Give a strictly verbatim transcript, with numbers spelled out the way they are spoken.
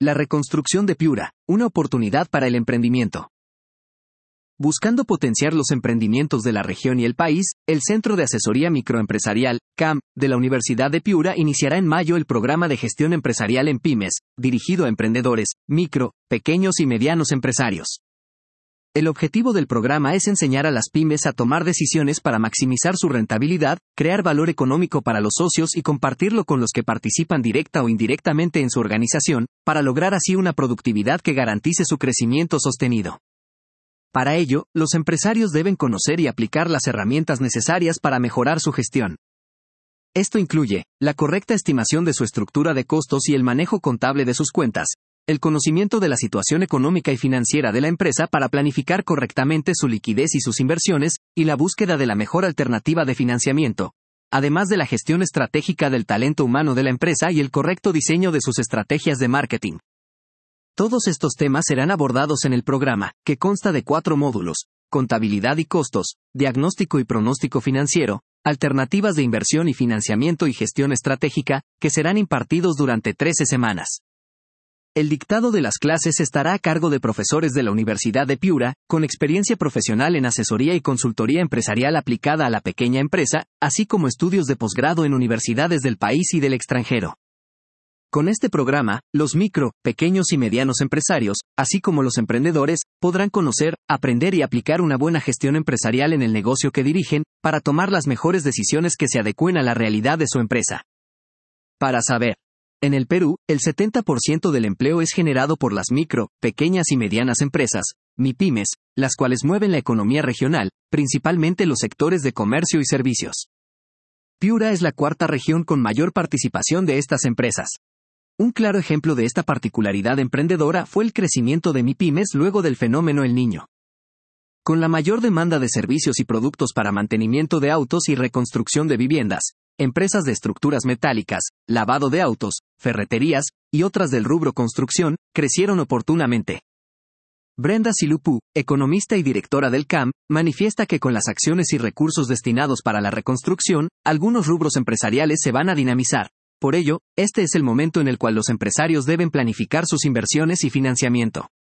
La reconstrucción de Piura, una oportunidad para el emprendimiento. Buscando potenciar los emprendimientos de la región y el país, el Centro de Asesoría Microempresarial, C A M, de la Universidad de Piura iniciará en mayo el programa de gestión empresarial en pymes, dirigido a emprendedores, micro, pequeños y medianos empresarios. El objetivo del programa es enseñar a las pymes a tomar decisiones para maximizar su rentabilidad, crear valor económico para los socios y compartirlo con los que participan directa o indirectamente en su organización, para lograr así una productividad que garantice su crecimiento sostenido. Para ello, los empresarios deben conocer y aplicar las herramientas necesarias para mejorar su gestión. Esto incluye la correcta estimación de su estructura de costos y el manejo contable de sus cuentas, el conocimiento de la situación económica y financiera de la empresa para planificar correctamente su liquidez y sus inversiones, y la búsqueda de la mejor alternativa de financiamiento, además de la gestión estratégica del talento humano de la empresa y el correcto diseño de sus estrategias de marketing. Todos estos temas serán abordados en el programa, que consta de cuatro módulos: contabilidad y costos, diagnóstico y pronóstico financiero, alternativas de inversión y financiamiento y gestión estratégica, que serán impartidos durante trece semanas. El dictado de las clases estará a cargo de profesores de la Universidad de Piura, con experiencia profesional en asesoría y consultoría empresarial aplicada a la pequeña empresa, así como estudios de posgrado en universidades del país y del extranjero. Con este programa, los micro, pequeños y medianos empresarios, así como los emprendedores, podrán conocer, aprender y aplicar una buena gestión empresarial en el negocio que dirigen, para tomar las mejores decisiones que se adecúen a la realidad de su empresa. Para saber. En el Perú, el setenta por ciento del empleo es generado por las micro, pequeñas y medianas empresas, MIPYMES, las cuales mueven la economía regional, principalmente los sectores de comercio y servicios. Piura es la cuarta región con mayor participación de estas empresas. Un claro ejemplo de esta particularidad emprendedora fue el crecimiento de MIPYMES luego del fenómeno El Niño. Con la mayor demanda de servicios y productos para mantenimiento de autos y reconstrucción de viviendas, empresas de estructuras metálicas, lavado de autos, ferreterías, y otras del rubro construcción, crecieron oportunamente. Brenda Silupú, economista y directora del C A M, manifiesta que con las acciones y recursos destinados para la reconstrucción, algunos rubros empresariales se van a dinamizar. Por ello, este es el momento en el cual los empresarios deben planificar sus inversiones y financiamiento.